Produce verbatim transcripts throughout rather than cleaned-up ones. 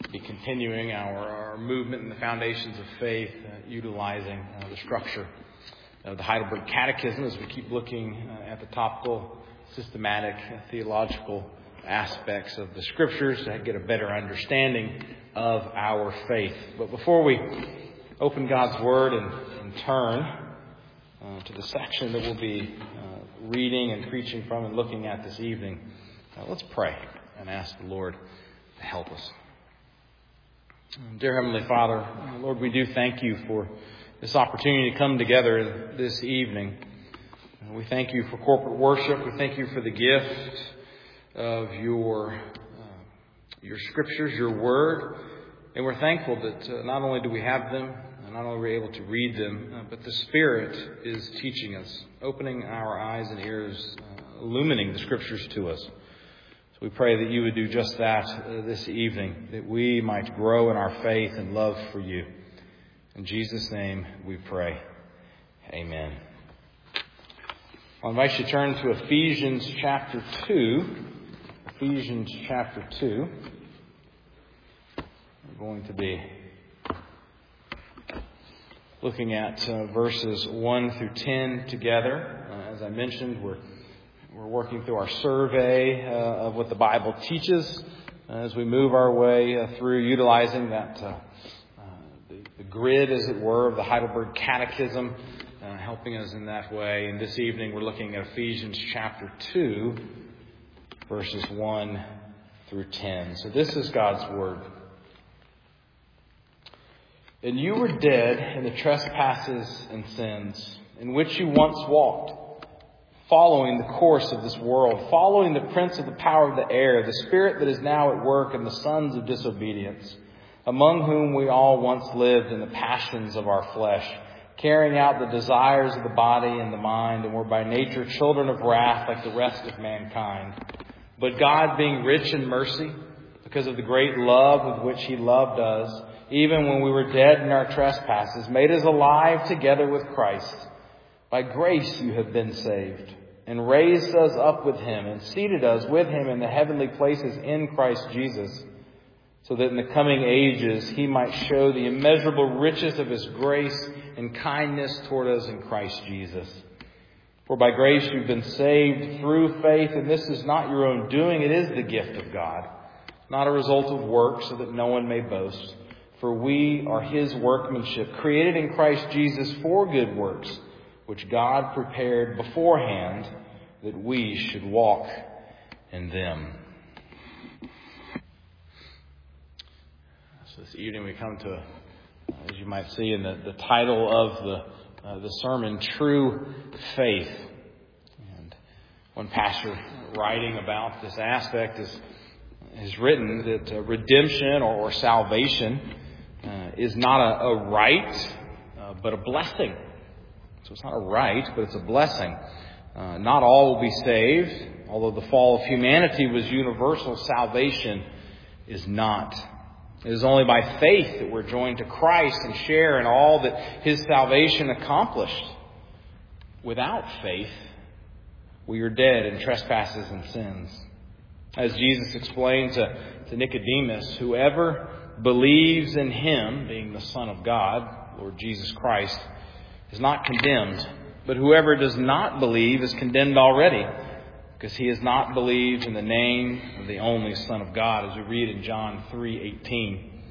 be continuing our, our movement in the foundations of faith, uh, utilizing uh, the structure of the Heidelberg Catechism as we keep looking uh, at the topical, systematic, uh, theological aspects of the Scriptures to get a better understanding of our faith. But before we open God's Word and, and turn uh, to the section that we'll be uh, reading and preaching from and looking at this evening, uh, let's pray and ask the Lord to help us. Dear Heavenly Father, Lord, we do thank you for this opportunity to come together this evening. We thank you for corporate worship. We thank you for the gift of your uh, your scriptures, your word. And we're thankful that uh, not only do we have them, and not only are we able to read them, uh, but the Spirit is teaching us, opening our eyes and ears, uh, illumining the scriptures to us. We pray that you would do just that uh, this evening, that we might grow in our faith and love for you. In Jesus' name we pray. Amen. I'll invite you to turn to Ephesians chapter two. Ephesians chapter two. We're going to be looking at uh, verses one through ten together. Uh, as I mentioned, we're We're working through our survey uh, of what the Bible teaches uh, as we move our way uh, through utilizing that uh, uh, the, the grid, as it were, of the Heidelberg Catechism, uh, helping us in that way. And this evening we're looking at Ephesians chapter two, verses one through ten. So this is God's Word. And you were dead in the trespasses and sins in which you once walked, following the course of this world, following the prince of the power of the air, the spirit that is now at work in the sons of disobedience, among whom we all once lived in the passions of our flesh, carrying out the desires of the body and the mind, and were by nature children of wrath like the rest of mankind. But God, being rich in mercy, because of the great love with which He loved us, even when we were dead in our trespasses, made us alive together with Christ. By grace you have been saved, and raised us up with Him, and seated us with Him in the heavenly places in Christ Jesus, so that in the coming ages He might show the immeasurable riches of His grace and kindness toward us in Christ Jesus. For by grace you've been saved through faith, and this is not your own doing, it is the gift of God, not a result of works, so that no one may boast. For we are His workmanship, created in Christ Jesus for good works, which God prepared beforehand that we should walk in them. So this evening we come to, as you might see in the, the title of the, uh, the sermon, True Faith. And one pastor writing about this aspect is, has written that uh, redemption or, or salvation uh, is not a, a right, uh, but a blessing. So it's not a right, but it's a blessing. Uh, not all will be saved. Although the fall of humanity was universal, salvation is not. It is only by faith that we're joined to Christ and share in all that His salvation accomplished. Without faith, we are dead in trespasses and sins. As Jesus explained to, to Nicodemus, whoever believes in Him, being the Son of God, Lord Jesus Christ, is not condemned, but whoever does not believe is condemned already, because he has not believed in the name of the only Son of God, as we read in John three eighteen.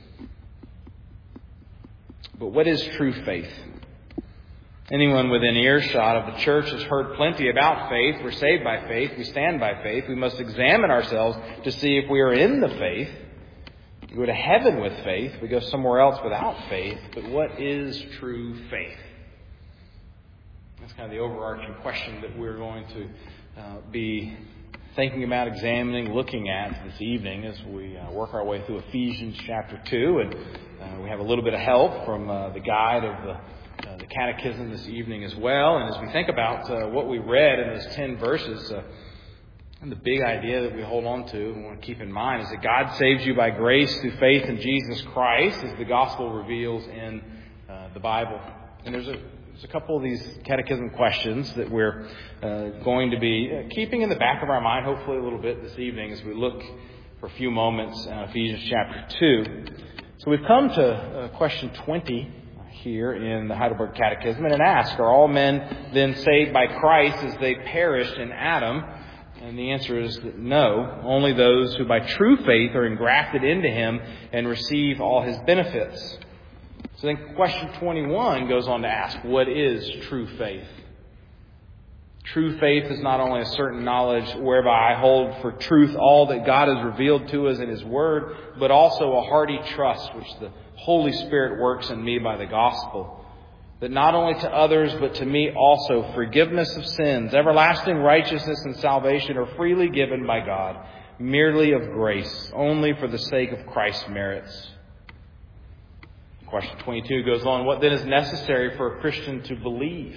But what is true faith? Anyone within earshot of the church has heard plenty about faith. We're saved by faith. We stand by faith. We must examine ourselves to see if we are in the faith. We go to heaven with faith. We go somewhere else without faith. But what is true faith? That's kind of the overarching question that we're going to uh, be thinking about, examining, looking at this evening as we uh, work our way through Ephesians chapter two. And uh, we have a little bit of help from uh, the guide of the, uh, the catechism this evening as well. And as we think about uh, what we read in those ten verses, uh, and the big idea that we hold on to and want to keep in mind is that God saves you by grace through faith in Jesus Christ, as the gospel reveals in uh, the Bible. And there's a There's a couple of these catechism questions that we're uh, going to be keeping in the back of our mind, hopefully a little bit this evening as we look for a few moments in Ephesians chapter two. So we've come to uh, question twenty here in the Heidelberg Catechism, and it asks, are all men then saved by Christ as they perished in Adam? And the answer is that no, only those who by true faith are engrafted into Him and receive all His benefits. So then question twenty-one goes on to ask, what is true faith? True faith is not only a certain knowledge whereby I hold for truth all that God has revealed to us in His Word, but also a hearty trust which the Holy Spirit works in me by the gospel. That not only to others, but to me also, forgiveness of sins, everlasting righteousness and salvation are freely given by God, merely of grace, only for the sake of Christ's merits. Question twenty-two goes on, what then is necessary for a Christian to believe?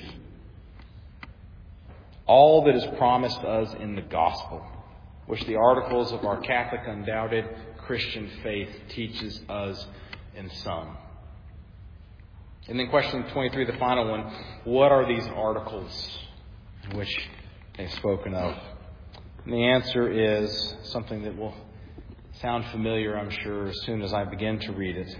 All that is promised us in the gospel, which the articles of our Catholic undoubted Christian faith teaches us in sum. And then question twenty-three, the final one, what are these articles in which they've spoken of? And the answer is something that will sound familiar, I'm sure, as soon as I begin to read it.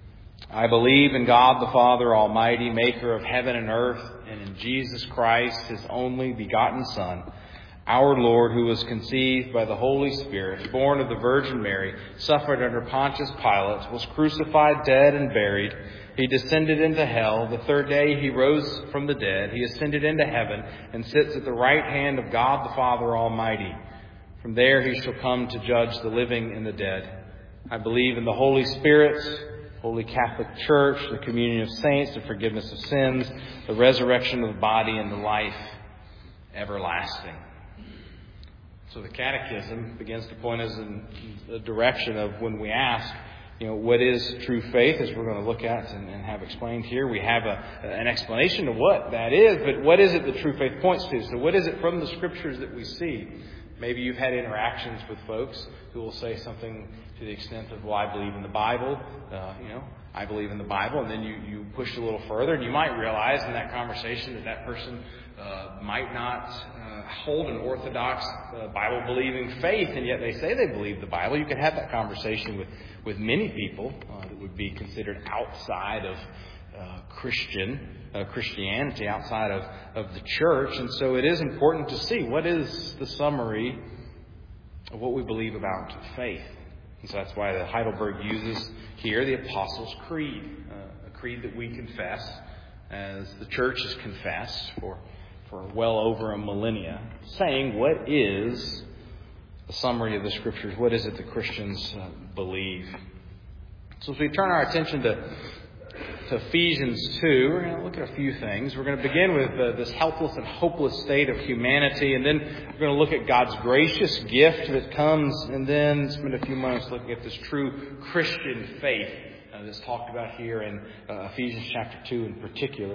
I believe in God the Father Almighty, maker of heaven and earth, and in Jesus Christ, His only begotten Son, our Lord, who was conceived by the Holy Spirit, born of the Virgin Mary, suffered under Pontius Pilate, was crucified, dead, and buried. He descended into hell. The third day He rose from the dead. He ascended into heaven and sits at the right hand of God the Father Almighty. From there He shall come to judge the living and the dead. I believe in the Holy Spirit, Holy Catholic Church, the communion of saints, the forgiveness of sins, the resurrection of the body, and the life everlasting. So the Catechism begins to point us in the direction of when we ask, you know, what is true faith, as we're going to look at and, and have explained here. We have a, an explanation of what that is, but what is it that true faith points to? So what is it from the Scriptures that we see? Maybe you've had interactions with folks who will say something to the extent of, well, I believe in the Bible, uh, you know, I believe in the Bible, and then you, you push a little further, and you might realize in that conversation that that person uh, might not uh, hold an orthodox uh, Bible-believing faith, and yet they say they believe the Bible. You can have that conversation with, with many people uh, that would be considered outside of uh, Christian uh, Christianity, outside of, of the church. And so it is important to see what is the summary of what we believe about faith. And so that's why the Heidelberg uses here the Apostles' Creed, uh, a creed that we confess as the church has confessed for, for well over a millennia, saying what is the summary of the Scriptures, what is it that Christians uh, believe. So as we turn our attention to To Ephesians two, we're going to look at a few things. We're going to begin with uh, this helpless and hopeless state of humanity, and then we're going to look at God's gracious gift that comes, and then spend a few moments looking at this true Christian faith uh, that's talked about here in uh, Ephesians chapter two in particular.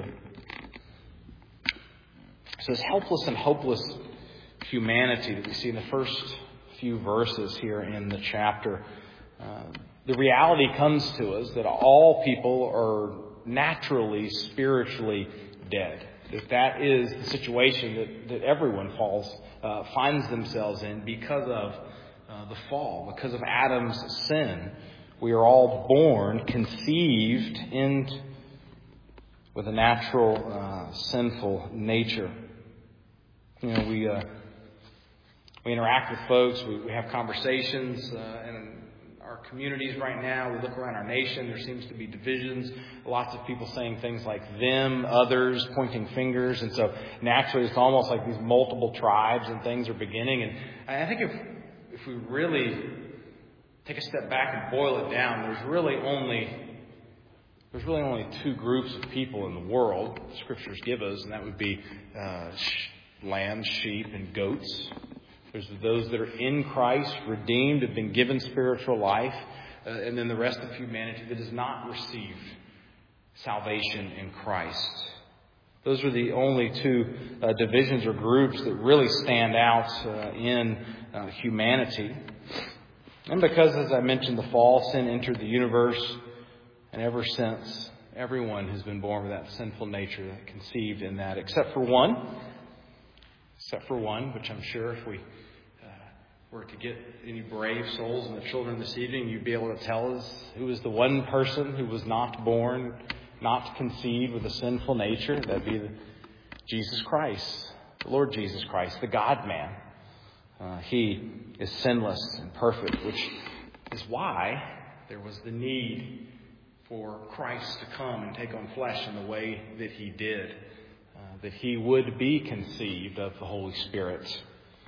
So this helpless and hopeless humanity that we see in the first few verses here in the chapter, uh, the reality comes to us that all people are naturally, spiritually dead. That that is the situation that, that everyone falls, uh, finds themselves in because of uh, the fall, because of Adam's sin. We are all born, conceived in with a natural, uh, sinful nature. You know, we uh, we interact with folks, we, we have conversations, uh, and our communities right now, we look around our nation, there seems to be divisions. Lots of people saying things like them, others, pointing fingers. And so naturally it's almost like these multiple tribes and things are beginning. And I think if if we really take a step back and boil it down, there's really only there's really only two groups of people in the world the Scriptures give us, and that would be uh, lambs, sheep, and goats. There's those that are in Christ, redeemed, have been given spiritual life, uh, and then the rest of humanity that has not received salvation in Christ. Those are the only two uh, divisions or groups that really stand out uh, in uh, humanity. And because, as I mentioned, the fall, sin entered the universe, and ever since, everyone has been born with that sinful nature, that conceived in that, except for one. Except for one, which I'm sure if we were to get any brave souls and the children this evening, you'd be able to tell us who is the one person who was not born, not conceived with a sinful nature. That'd be the, Jesus Christ, the Lord Jesus Christ, the God-man. Uh, he is sinless and perfect, which is why there was the need for Christ to come and take on flesh in the way that he did, uh, that he would be conceived of the Holy Spirit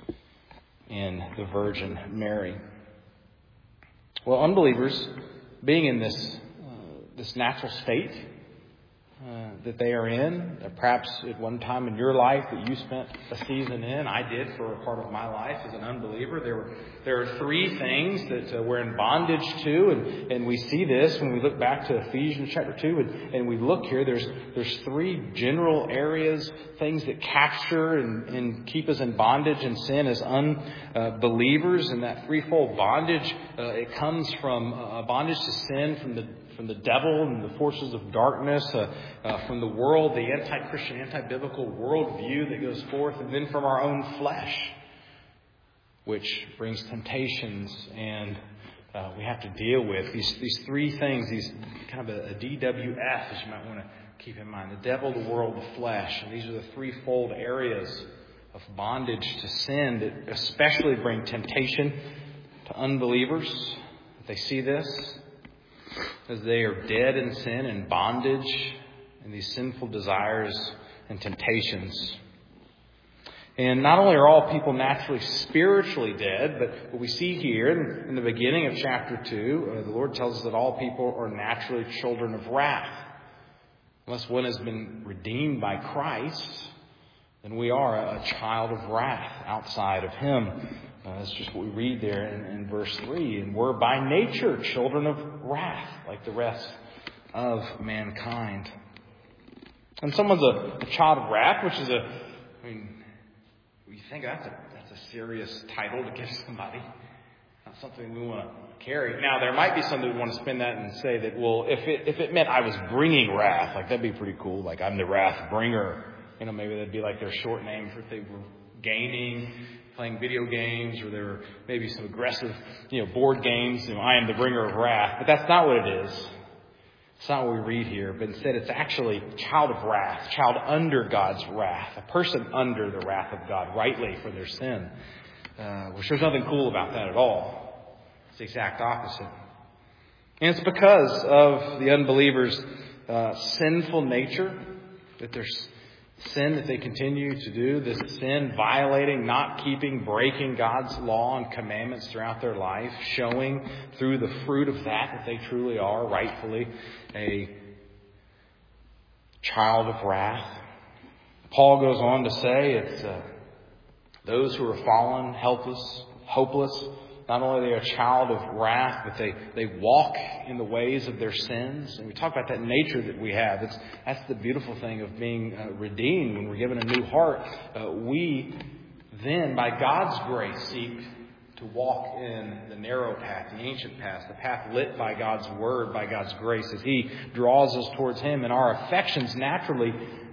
in the Virgin Mary. Well, unbelievers, being in this uh, this natural state uh, that they are in, that perhaps at one time in your life that you spent a season in, I did for a part of my life as an unbeliever. There were there are three things that uh, we're in bondage to, and, and we see this when we look back to Ephesians chapter two, and, and we look here. There's there's three general areas, things that capture and, and keep us in bondage and sin as unbelievers, and that threefold bondage uh, it comes from a bondage to sin from the from the devil and the forces of darkness, uh, uh, from the world, the anti-Christian, anti-biblical worldview that goes forth, and then from our own flesh, which brings temptations, and uh, we have to deal with these these three things, these kind of a, a D W F, as you might want to keep in mind: the devil, the world, the flesh. And these are the threefold areas of bondage to sin that especially bring temptation to unbelievers. They see this as they are dead in sin and bondage and these sinful desires and temptations. And not only are all people naturally spiritually dead, but what we see here in the beginning of chapter two, uh, the Lord tells us that all people are naturally children of wrath. Unless one has been redeemed by Christ, then we are a child of wrath outside of Him. Uh, that's just what we read there in, in verse three. And we're by nature children of wrath, like the rest of mankind. And someone's a, a child of wrath, which is a, I mean, you think that's a that's a serious title to give somebody. Not something we want to carry. Now, there might be some that would want to spin that and say that, well, if it if it meant I was bringing wrath, like that'd be pretty cool. Like I'm the wrath bringer. You know, maybe that'd be like their short name for if they were gaming, playing video games, or there were maybe some aggressive, you know, board games. You know, I am the bringer of wrath. But that's not what it is. It's not what we read here, but instead it's actually child of wrath, child under God's wrath, a person under the wrath of God rightly for their sin. Uh, which there's nothing cool about that at all. It's the exact opposite. And it's because of the unbeliever's uh, sinful nature that there's sin that they continue to do, this sin violating, not keeping, breaking God's law and commandments throughout their life, showing through the fruit of that that they truly are rightfully a child of wrath. Paul goes on to say it's uh, those who are fallen, helpless, hopeless. Not only are they a child of wrath, but they, they walk in the ways of their sins. And we talk about that nature that we have. It's, that's the beautiful thing of being uh, redeemed. When we're given a new heart, uh, we then, by God's grace, seek to walk in the narrow path, the ancient path, the path lit by God's Word, by God's grace, as He draws us towards Him. And our affections naturally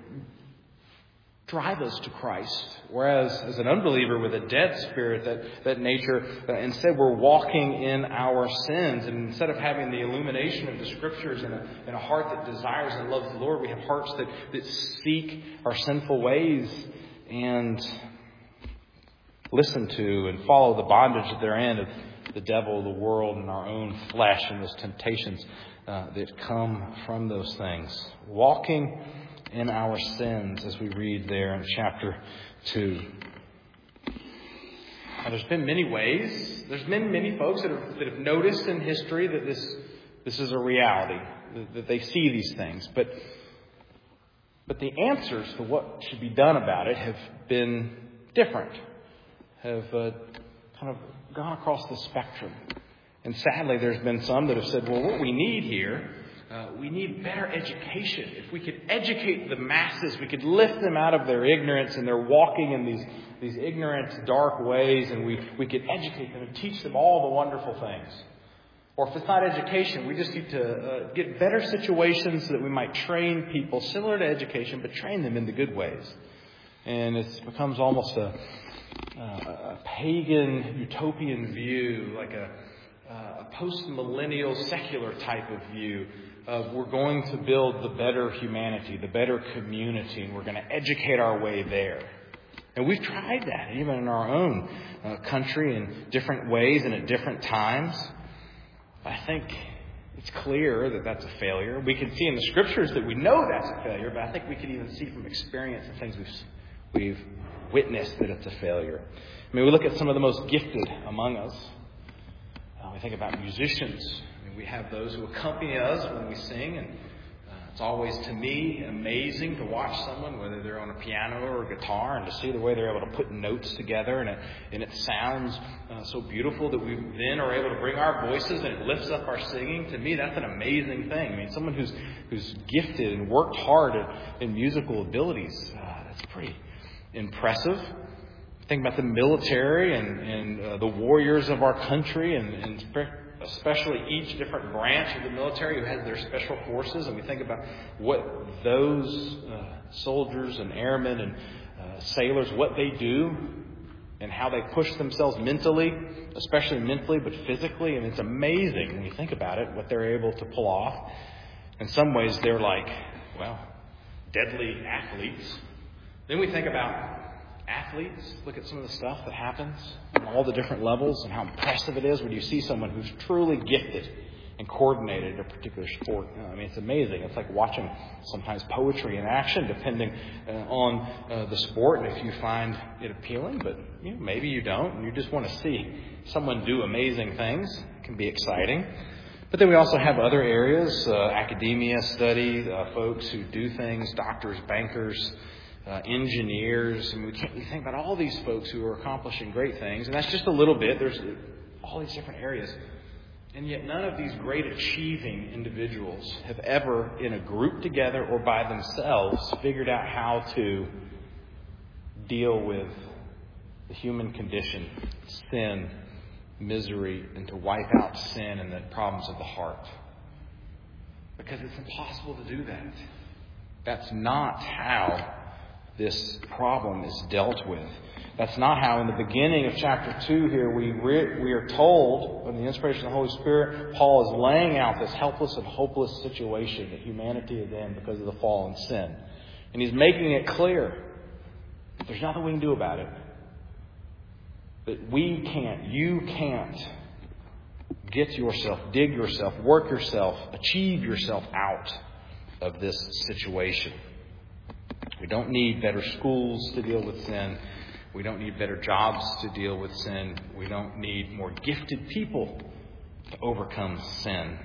drive us to Christ. Whereas as an unbeliever with a dead spirit, that, that nature, uh, instead we're walking in our sins. And instead of having the illumination of the Scriptures in a, in a heart that desires and loves the Lord, we have hearts that, that seek our sinful ways and listen to and follow the bondage that they're in of the devil, the world, and our own flesh and those temptations uh, that come from those things. Walking in our sins, as we read there in chapter two. Now, there's been many ways. There's been many folks that have, that have noticed in history that this this is a reality, that, that they see these things. But but the answers to what should be done about it have been different, have uh, kind of gone across the spectrum. And sadly, there's been some that have said, well, what we need here, Uh, we need better education. If we could educate the masses, we could lift them out of their ignorance, and they're walking in these, these ignorant, dark ways, and we, we could educate them and teach them all the wonderful things. Or if it's not education, we just need to uh, get better situations so that we might train people, similar to education, but train them in the good ways. And it becomes almost a, uh, a pagan, utopian view, like a, uh, a post-millennial secular type of view of we're going to build the better humanity, the better community, and we're going to educate our way there. And we've tried that even in our own uh, country in different ways and at different times. I think it's clear that that's a failure. We can see in the Scriptures that we know that's a failure, but I think we can even see from experience and things we've we've witnessed that it's a failure. I mean, we look at some of the most gifted among us. Uh, we think about musicians. I mean, we have those who accompany us when we sing, and uh, it's always, to me, amazing to watch someone, whether they're on a piano or a guitar, and to see the way they're able to put notes together, and it, and it sounds uh, so beautiful that we then are able to bring our voices and it lifts up our singing. To me, that's an amazing thing. I mean, someone who's who's gifted and worked hard at, in musical abilities, uh, that's pretty impressive. Think about the military and, and uh, the warriors of our country, and, and especially each different branch of the military who has their special forces. And we think about what those uh, soldiers and airmen and uh, sailors, what they do and how they push themselves mentally, especially mentally, but physically. And it's amazing when you think about it, what they're able to pull off. In some ways, they're like, well, deadly athletes. Then we think about athletes. Look at some of the stuff that happens on all the different levels and how impressive it is when you see someone who's truly gifted and coordinated in a particular sport. I mean, it's amazing. It's like watching sometimes poetry in action, depending uh, on uh, the sport and if you find it appealing. But you know, maybe you don't, and you just want to see someone do amazing things. It can be exciting. But then we also have other areas, uh, academia, study, uh, folks who do things, doctors, bankers, Uh, engineers, and we can't we think about all these folks who are accomplishing great things, and that's just a little bit. There's all these different areas, and yet none of these great achieving individuals have ever, in a group together or by themselves, figured out how to deal with the human condition, sin, misery, and to wipe out sin and the problems of the heart. Because it's impossible to do that. That's not how this problem is dealt with. That's not how, in the beginning of chapter two here, we re- we are told, in the inspiration of the Holy Spirit, Paul is laying out this helpless and hopeless situation that humanity is in because of the fall and sin. And he's making it clear that there's nothing we can do about it. That we can't, you can't get yourself, dig yourself, work yourself, achieve yourself out of this situation. We don't need better schools to deal with sin. We don't need better jobs to deal with sin. We don't need more gifted people to overcome sin.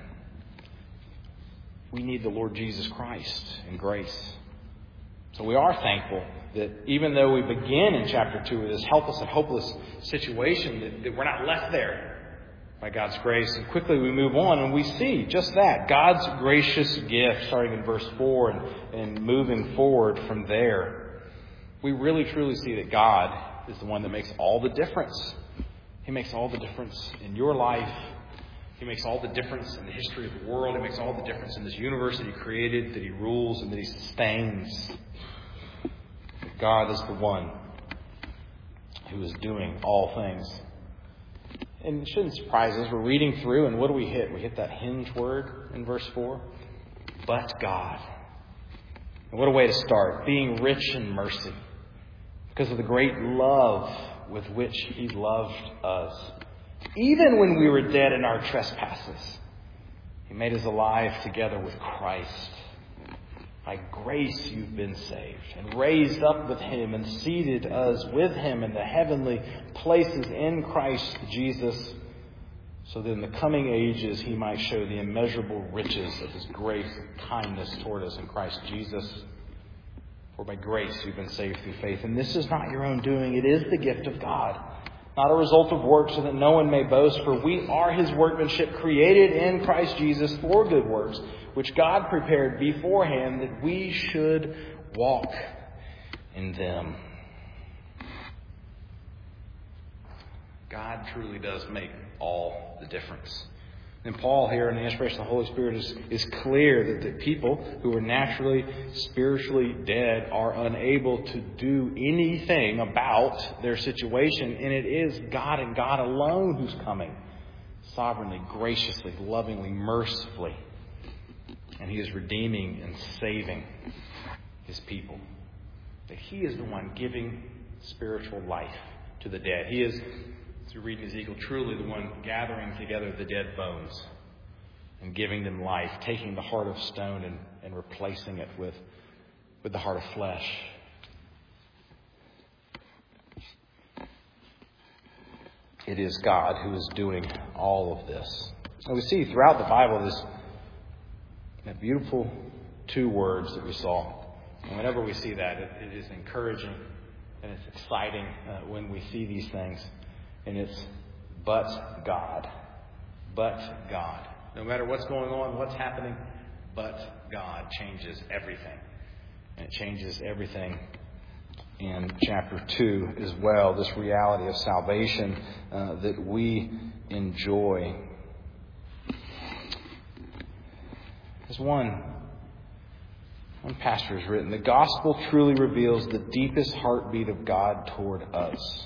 We need the Lord Jesus Christ and grace. So we are thankful that even though we begin in chapter two with this helpless and hopeless situation, that, that we're not left there by God's grace. And quickly we move on and we see just that. God's gracious gift, starting in verse four and, and moving forward from there. We really truly see that God is the one that makes all the difference. He makes all the difference in your life. He makes all the difference in the history of the world. He makes all the difference in this universe that He created, that He rules, and that He sustains. God is the one who is doing all things. And it shouldn't surprise us. We're reading through, and what do we hit? We hit that hinge word in verse four. But God. And what a way to start. Being rich in mercy. Because of the great love with which He loved us. Even when we were dead in our trespasses, He made us alive together with Christ. By grace you've been saved, and raised up with Him, and seated us with Him in the heavenly places in Christ Jesus, so that in the coming ages He might show the immeasurable riches of His grace and kindness toward us in Christ Jesus. For by grace you've been saved through faith. And this is not your own doing, it is the gift of God, not a result of works, so that no one may boast. For we are His workmanship, created in Christ Jesus for good works, which God prepared beforehand that we should walk in them. God truly does make all the difference. And Paul here in the inspiration of the Holy Spirit is, is clear that the people who are naturally, spiritually dead are unable to do anything about their situation. And it is God and God alone who's coming sovereignly, graciously, lovingly, mercifully. And He is redeeming and saving His people. That He is the one giving spiritual life to the dead. He is, as we read in Ezekiel, truly the one gathering together the dead bones and giving them life, taking the heart of stone and, and replacing it with, with the heart of flesh. It is God who is doing all of this. And we see throughout the Bible this that beautiful two words that we saw. And whenever we see that, it, it is encouraging and it's exciting uh, when we see these things. And it's, but God. But God. No matter what's going on, what's happening, but God changes everything. And it changes everything in chapter two as well. This reality of salvation uh, that we enjoy. As one, one pastor has written, the gospel truly reveals the deepest heartbeat of God toward us.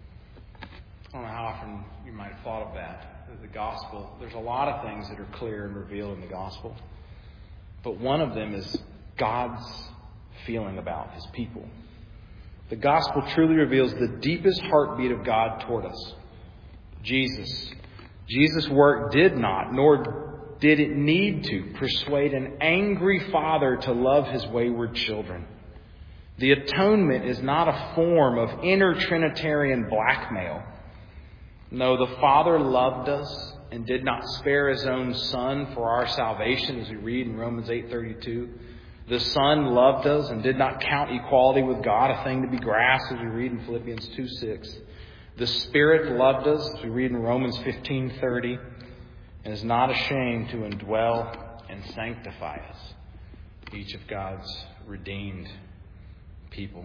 I don't know how often you might have thought of that. The gospel, there's a lot of things that are clear and revealed in the gospel. But one of them is God's feeling about His people. The gospel truly reveals the deepest heartbeat of God toward us. Jesus. Jesus' work did not, nor did it need to, persuade an angry father to love his wayward children. The atonement is not a form of inner Trinitarian blackmail. No, the Father loved us and did not spare His own Son for our salvation, as we read in Romans eight thirty-two. The Son loved us and did not count equality with God a thing to be grasped, as we read in Philippians two six. The Spirit loved us, as we read in Romans fifteen thirty, and is not ashamed to indwell and sanctify us, each of God's redeemed people.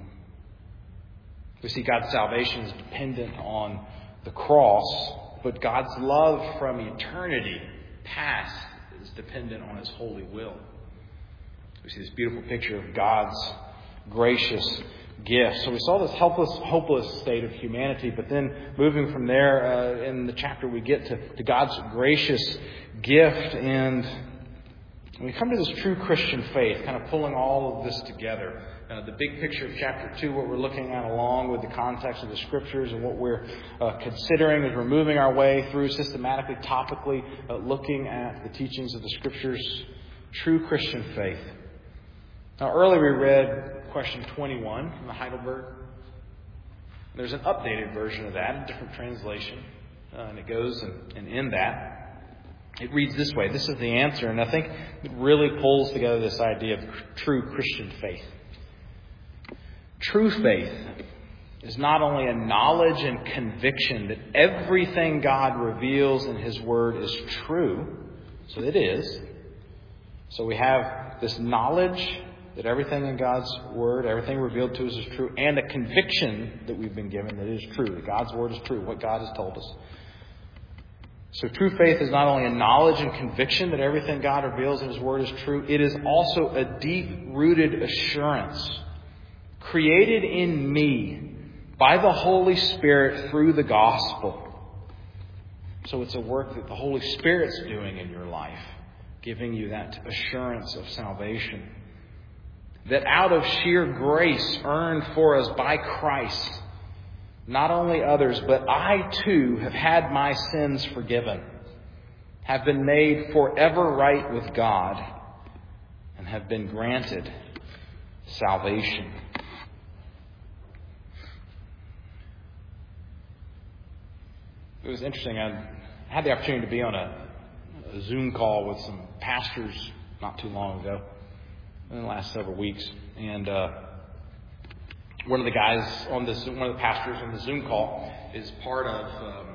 We see God's salvation is dependent on the cross, but God's love from eternity past is dependent on His holy will. We see this beautiful picture of God's gracious gift. So we saw this helpless, hopeless state of humanity, but then moving from there uh, in the chapter we get to, to God's gracious gift, and we come to this true Christian faith, kind of pulling all of this together. Uh, the big picture of chapter two, what we're looking at along with the context of the Scriptures and what we're uh, considering as we're moving our way through systematically, topically, uh, looking at the teachings of the Scriptures. True Christian faith. Now, earlier we read question twenty-one from the Heidelberg. There's an updated version of that, a different translation. Uh, and it goes, and, and in that, it reads this way. This is the answer, and I think it really pulls together this idea of true Christian faith. True faith is not only a knowledge and conviction that everything God reveals in His Word is true, so it is. So we have this knowledge that everything in God's Word, everything revealed to us is true, and a conviction that we've been given that it is true, that God's Word is true, what God has told us. So true faith is not only a knowledge and conviction that everything God reveals in His Word is true, it is also a deep-rooted assurance created in me by the Holy Spirit through the gospel. So it's a work that the Holy Spirit's doing in your life, giving you that assurance of salvation. That out of sheer grace earned for us by Christ, not only others, but I too have had my sins forgiven, have been made forever right with God, and have been granted salvation. It was interesting. I had the opportunity to be on a, a Zoom call with some pastors not too long ago, in the last several weeks. And uh, one of the guys on this, one of the pastors on the Zoom call is part of um,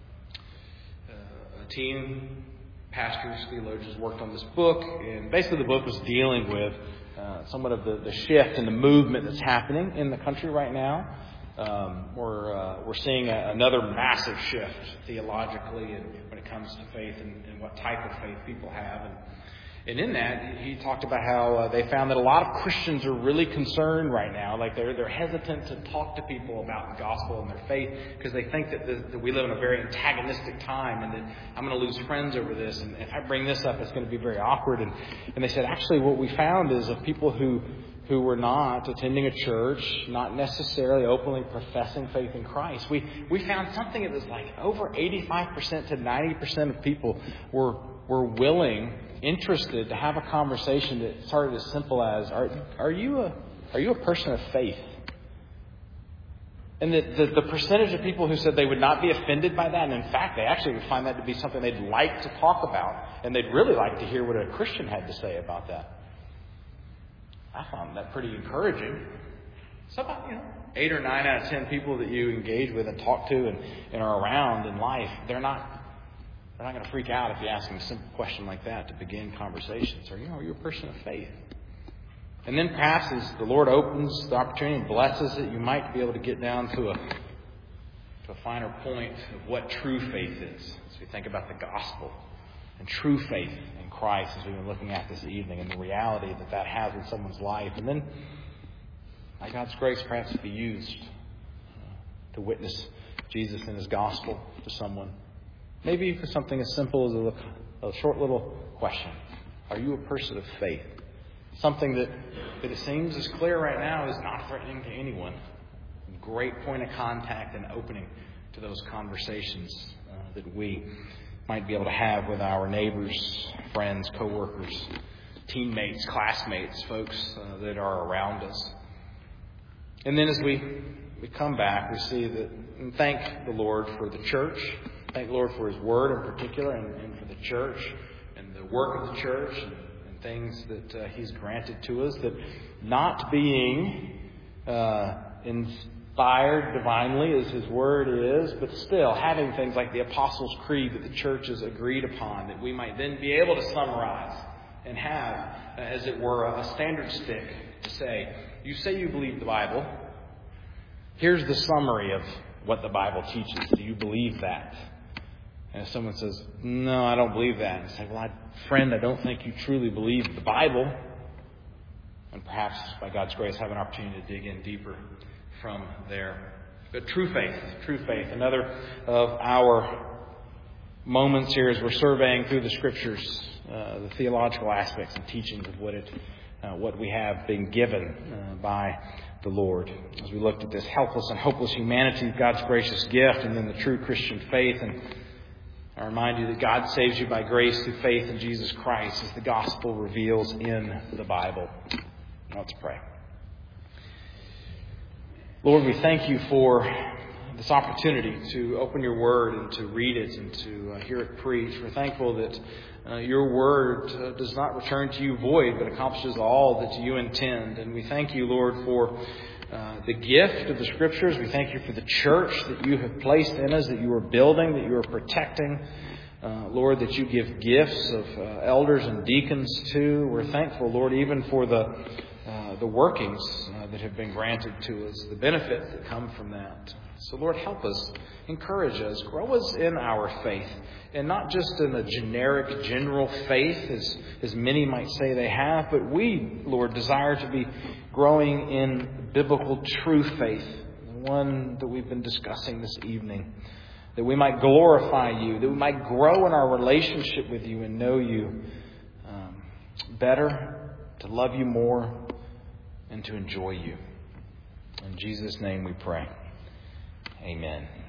a team, pastors, theologians worked on this book. And basically the book was dealing with uh, somewhat of the, the shift and the movement that's happening in the country right now. Um, we're uh, we're seeing a, another massive shift theologically and when it comes to faith and, and what type of faith people have. And, and in that, he talked about how uh, they found that a lot of Christians are really concerned right now. Like they're they're hesitant to talk to people about the gospel and their faith because they think that, the, that we live in a very antagonistic time and that I'm going to lose friends over this. And if I bring this up, it's going to be very awkward. And, and they said, actually, what we found is of people who who were not attending a church, not necessarily openly professing faith in Christ, we we found something that was like over eighty-five percent to ninety percent of people were were willing, interested to have a conversation that started as simple as, are are you a are you a person of faith? And the, the, the percentage of people who said they would not be offended by that, and in fact, they actually would find that to be something they'd like to talk about, and they'd really like to hear what a Christian had to say about that. I found that pretty encouraging. So about, you know, eight or nine out of ten people that you engage with and talk to and, and are around in life, they're not they're not going to freak out if you ask them a simple question like that to begin conversations. Or, you know, are you a person of faith? And then perhaps as the Lord opens the opportunity and blesses it, you might be able to get down to a to a finer point of what true faith is. As we think about the gospel and true faith in Christ, as we've been looking at this evening, and the reality that that has in someone's life. And then, by God's grace, perhaps be used to witness Jesus and His gospel to someone. Maybe for something as simple as a, a short little question. Are you a person of faith? Something that, that it seems is clear right now is not threatening to anyone. Great point of contact and opening to those conversations uh, that we might be able to have with our neighbors, friends, co-workers, teammates, classmates, folks uh, that are around us. And then as we, we come back, we see that, and thank the Lord for the church. Thank the Lord for His Word in particular, and, and for the church and the work of the church and, and things that uh, He's granted to us. That not being uh, inspired divinely as His Word is, but still having things like the Apostles' Creed that the church has agreed upon, that we might then be able to summarize and have, as it were, a standard stick to say, you say you believe the Bible. Here's the summary of what the Bible teaches. Do you believe that? And if someone says, no, I don't believe that, and say, well, I, friend, I don't think you truly believe the Bible. And perhaps, by God's grace, have an opportunity to dig in deeper from there. But true faith, true faith. Another of our moments here as we're surveying through the Scriptures, uh, the theological aspects and teachings of what it, uh, what we have been given uh, by the Lord. As we looked at this helpless and hopeless humanity, God's gracious gift, and then the true Christian faith. And I remind you that God saves you by grace through faith in Jesus Christ, as the gospel reveals in the Bible. Let's pray. Lord, we thank you for this opportunity to open your word and to read it and to uh, hear it preached. We're thankful that uh, your word uh, does not return to you void, but accomplishes all that you intend. And we thank you, Lord, for uh, the gift of the Scriptures. We thank you for the church that you have placed in us, that you are building, that you are protecting. Uh, Lord, that you give gifts of uh, elders and deacons too. We're thankful, Lord, even for the uh, the workings uh, that have been granted to us, the benefits that come from that. So, Lord, help us, encourage us, grow us in our faith, and not just in a generic, general faith, as, as many might say they have, but we, Lord, desire to be growing in biblical true faith, the one that we've been discussing this evening, that we might glorify you, that we might grow in our relationship with you and know you um, better, to love you more, and to enjoy you. In Jesus' name we pray. Amen.